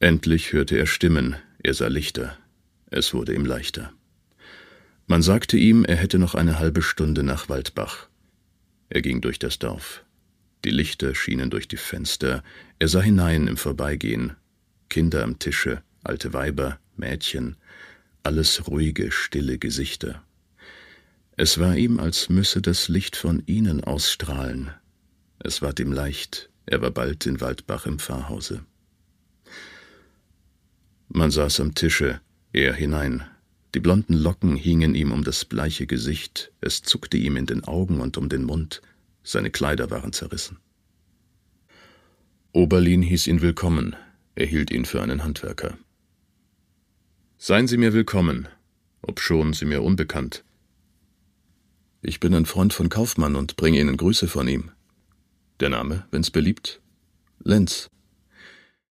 Endlich hörte er Stimmen, er sah Lichter. Es wurde ihm leichter. Man sagte ihm, er hätte noch eine halbe Stunde nach Waldbach. Er ging durch das Dorf. Die Lichter schienen durch die Fenster, er sah hinein im Vorbeigehen. Kinder am Tische, alte Weiber, Mädchen, alles ruhige, stille Gesichter. Es war ihm, als müsse das Licht von ihnen ausstrahlen. Es ward ihm leicht, er war bald in Waldbach im Pfarrhause. Man saß am Tische, er hinein. Die blonden Locken hingen ihm um das bleiche Gesicht, es zuckte ihm in den Augen und um den Mund, seine Kleider waren zerrissen. Oberlin hieß ihn willkommen, er hielt ihn für einen Handwerker. »Seien Sie mir willkommen, obschon Sie mir unbekannt. Ich bin ein Freund von Kaufmann und bringe Ihnen Grüße von ihm. Der Name, wenn's beliebt? Lenz.«